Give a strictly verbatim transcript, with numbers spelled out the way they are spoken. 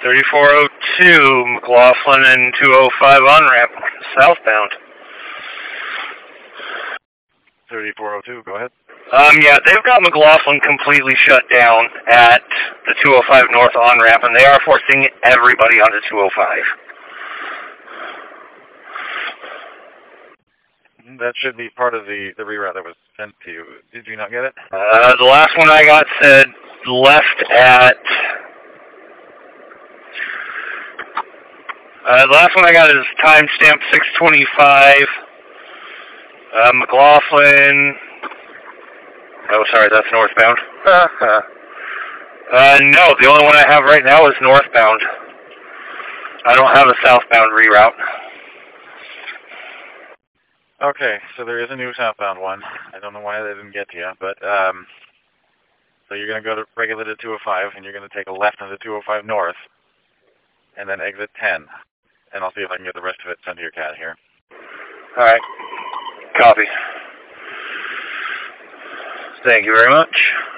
thirty-four oh two, McLaughlin and two oh five on-ramp, southbound. thirty-four oh two, go ahead. Um, yeah, they've got McLaughlin completely shut down at the two oh five north on-ramp, and they are forcing everybody onto two oh five. That should be part of the, the reroute that was sent to you. Did you not get it? Uh, the last one I got said left at... Uh, the last one I got is timestamp six twenty-five. Uh, McLaughlin... Oh, sorry, that's northbound. uh, no, the only one I have right now is northbound. I don't have a southbound reroute. Okay, so there is a new southbound one. I don't know why they didn't get to you, but, um, so you're going to go to regular to two oh five, and you're going to take a left onto two oh five north, and then exit ten. And I'll see if I can get the rest of it sent to your cat here. Alright. Copy. Thank you very much.